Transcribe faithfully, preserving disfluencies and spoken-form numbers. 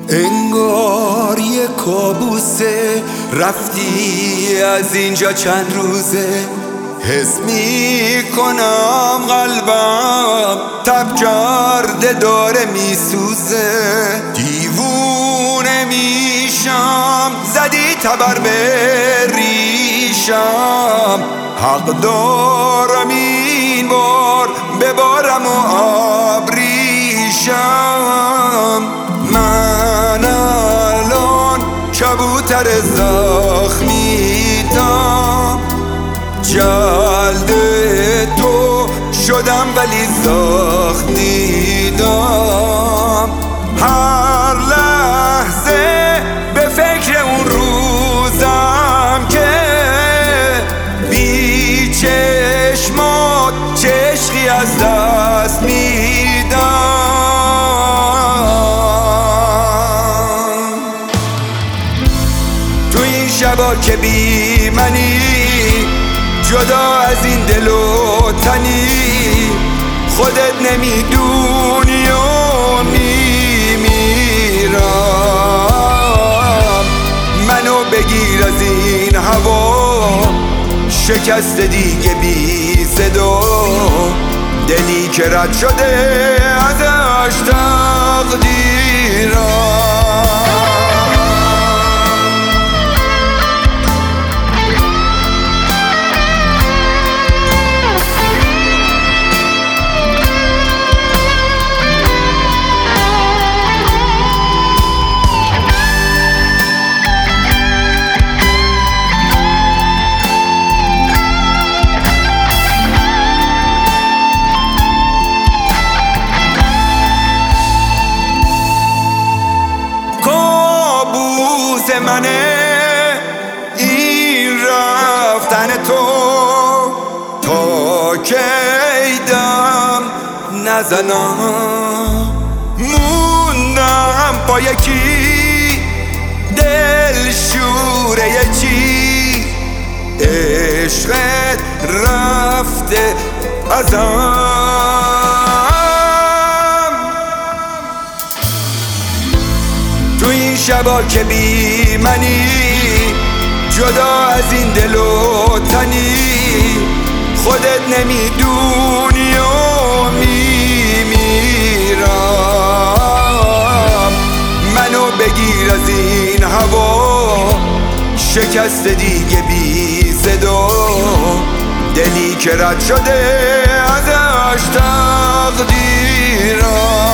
انگار یه کابوسه، رفتی از اینجا چند روزه. حس میکنم قلبم تب کرده داره میسوزه. دیوونه میشم زدی تبر به ریشم. حق دارم این بار ببارم و آبریشم. من الان کبوتر زخمیتم، جلد تو شدم ولی سخت دیدم. هر لحظه به فکر اون روزم که بی چشمات چه عشقی از دست میدم. تو این شبا که بی منی، جدا از این دل و تنی، خودت نمیدونی و میمیرم. منو بگیر از این هوا، شکست دیگه بی صدا. دلی که رد شده ازش تقدیرم. منه این رفتن تو، تا کی دم نزنم. موندم با یکی دل شوره چی، عشقت رفته ازم. تو این شبا که بی منی، جدا از این دل و تنی، خودت نمیدونی و میمیرم. منو بگیر از این هوا، شکست دیگه بی صدا. دلی که رد شده ازش تقدیرم.